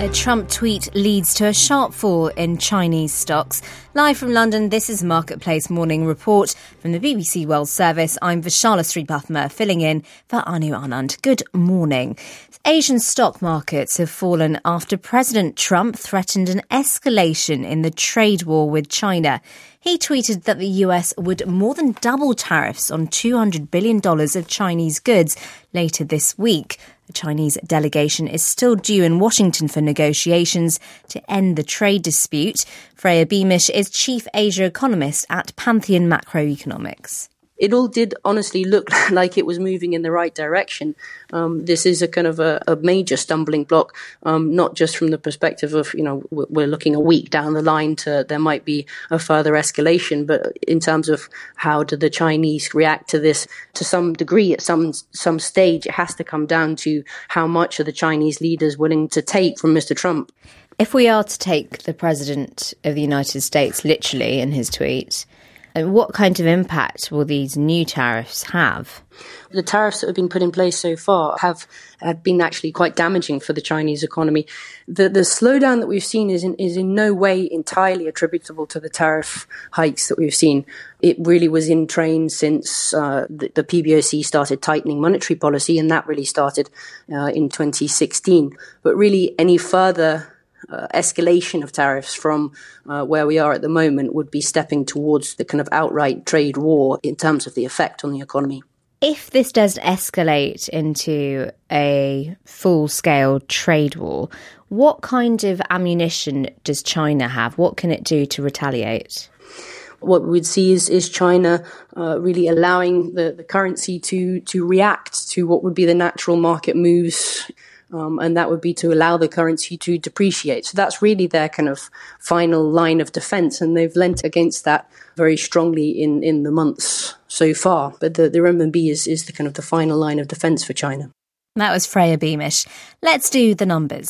A Trump tweet leads to a sharp fall in Chinese stocks. Live from London, this is Marketplace Morning Report from the BBC World Service. I'm Vishala Sripathma, filling in for Anu Anand. Good morning. Asian stock markets have fallen after President Trump threatened an escalation in the trade war with China. He tweeted that the US would more than double tariffs on $200 billion of Chinese goods later this week. The Chinese delegation is still due in Washington for negotiations to end the trade dispute. Freya Beamish is Chief Asia Economist at Pantheon Macroeconomics. It all did honestly look like it was moving in the right direction. This is a kind of a major stumbling block, not just from the perspective of, we're looking a week down the line to there might be a further escalation, but in terms of how do the Chinese react to this to some degree at some stage, it has to come down to how much are the Chinese leaders willing to take from Mr. Trump. If we are to take the President of the United States literally in his tweet, what kind of impact will these new tariffs have? The tariffs that have been put in place so far have been actually quite damaging for the Chinese economy. The slowdown that we've seen is in no way entirely attributable to the tariff hikes that we've seen. It really was in train since the PBOC started tightening monetary policy, and that really started in 2016. But really, any further escalation of tariffs from where we are at the moment would be stepping towards the kind of outright trade war in terms of the effect on the economy. If this does escalate into a full-scale trade war, what kind of ammunition does China have? What can it do to retaliate? What we'd see is China really allowing the currency to react to what would be the natural market moves. And that would be to allow the currency to depreciate. So that's really their kind of final line of defense. And they've lent against that very strongly in the months so far. But the renminbi is the kind of the final line of defense for China. That was Freya Beamish. Let's do the numbers.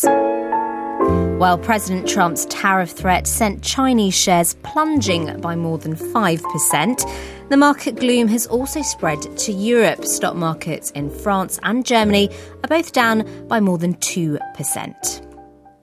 While President Trump's tariff threat sent Chinese shares plunging by more than 5%, the market gloom has also spread to Europe. Stock markets in France and Germany are both down by more than 2%.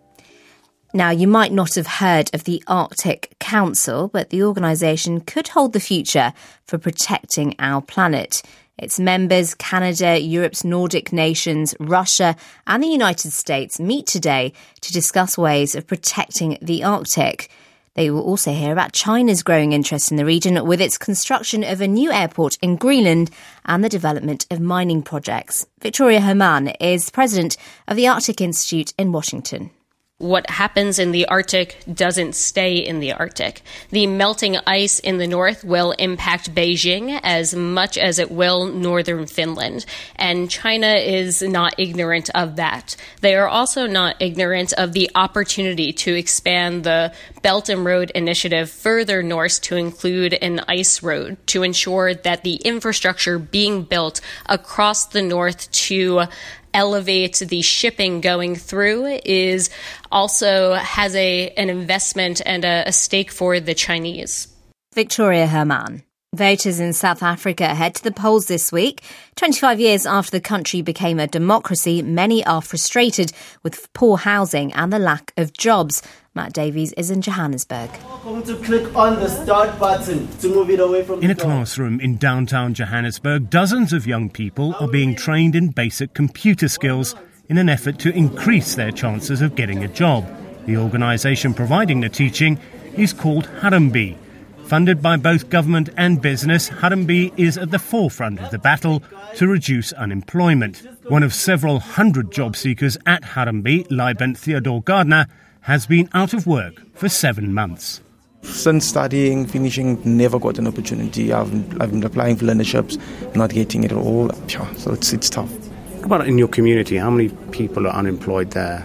Now, you might not have heard of the Arctic Council, but the organisation could hold the future for protecting our planet. Its members, Canada, Europe's Nordic nations, Russia and the United States meet today to discuss ways of protecting the Arctic. They will also hear about China's growing interest in the region with its construction of a new airport in Greenland and the development of mining projects. Victoria Herman is president of the Arctic Institute in Washington. What happens in the Arctic doesn't stay in the Arctic. The melting ice in the north will impact Beijing as much as it will northern Finland. And China is not ignorant of that. They are also not ignorant of the opportunity to expand the Belt and Road Initiative further north to include an ice road to ensure that the infrastructure being built across the north to elevate the shipping going through is also has an investment and a stake for the Chinese. Victoria Herman. Voters in South Africa head to the polls this week. 25 years after the country became a democracy, many are frustrated with poor housing and the lack of jobs. Matt Davies is in Johannesburg. Going to click on the start button to move it away from In a classroom in downtown Johannesburg, dozens of young people are being trained in basic computer skills in an effort to increase their chances of getting a job. The organisation providing the teaching is called Harambee. Funded by both government and business, Harambee is at the forefront of the battle to reduce unemployment. One of several hundred job seekers at Harambee, Liban Theodore Gardner, has been out of work for 7 months. Since studying, finishing, never got an opportunity. I've been applying for learnerships, not getting it at all. So it's tough. What about in your community? How many people are unemployed there?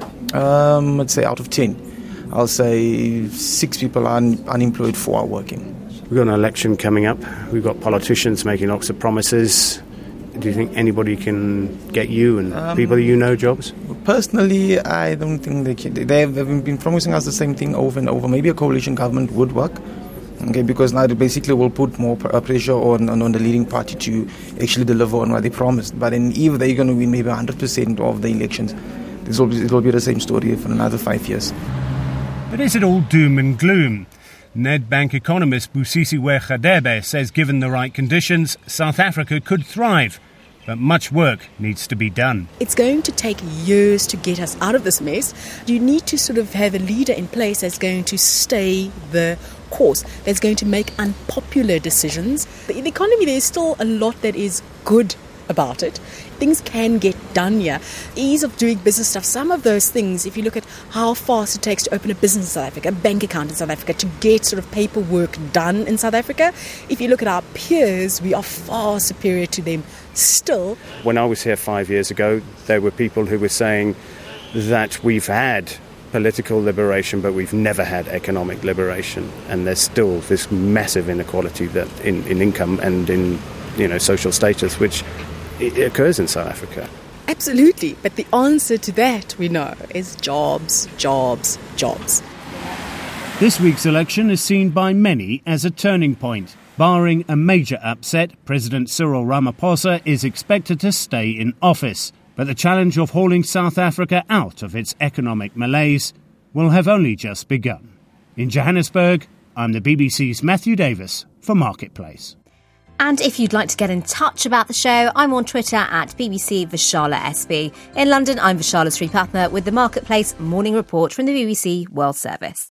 I'd say out of 10, I'll say 6 people are unemployed, 4 are working. We've got an election coming up. We've got politicians making lots of promises. Do you think anybody can get you and people you know jobs? Personally, I don't think they can. They've been promising us the same thing over and over. Maybe a coalition government would work. Okay, because now they basically will put more pressure on the leading party to actually deliver on what they promised. But if they're going to win maybe 100% of the elections, it will be the same story for another 5 years. But is it all doom and gloom? Nedbank economist Busisiwe Radebe says given the right conditions, South Africa could thrive. But much work needs to be done. It's going to take years to get us out of this mess. You need to sort of have a leader in place that's going to stay the course, that's going to make unpopular decisions. In the economy, there's still a lot that is good about it. Things can get done here. Ease of doing business stuff, some of those things, if you look at how fast it takes to open a business in South Africa, a bank account in South Africa, to get sort of paperwork done in South Africa, if you look at our peers, we are far superior to them still. When I was here 5 years ago, there were people who were saying that we've had political liberation, but we've never had economic liberation. And there's still this massive inequality that in income and in social status, which it occurs in South Africa. Absolutely. But the answer to that, we know, is jobs, jobs, jobs. This week's election is seen by many as a turning point. Barring a major upset, President Cyril Ramaphosa is expected to stay in office. But the challenge of hauling South Africa out of its economic malaise will have only just begun. In Johannesburg, I'm the BBC's Matthew Davis for Marketplace. And if you'd like to get in touch about the show, I'm on Twitter at BBC Vishala SB. In London, I'm Vishala Sripatna with the Marketplace Morning Report from the BBC World Service.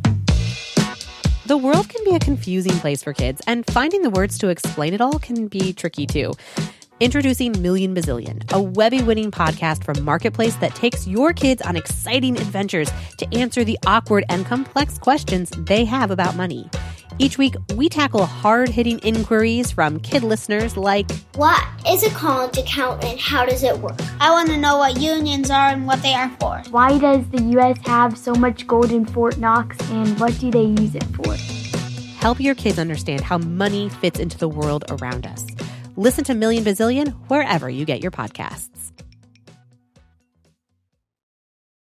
The world can be a confusing place for kids, and finding the words to explain it all can be tricky too. Introducing Million Bazillion, a Webby-winning podcast from Marketplace that takes your kids on exciting adventures to answer the awkward and complex questions they have about money. Each week, we tackle hard-hitting inquiries from kid listeners like, what is a college account and how does it work? I want to know what unions are and what they are for. Why does the U.S. have so much gold in Fort Knox and what do they use it for? Help your kids understand how money fits into the world around us. Listen to Million Bazillion wherever you get your podcasts.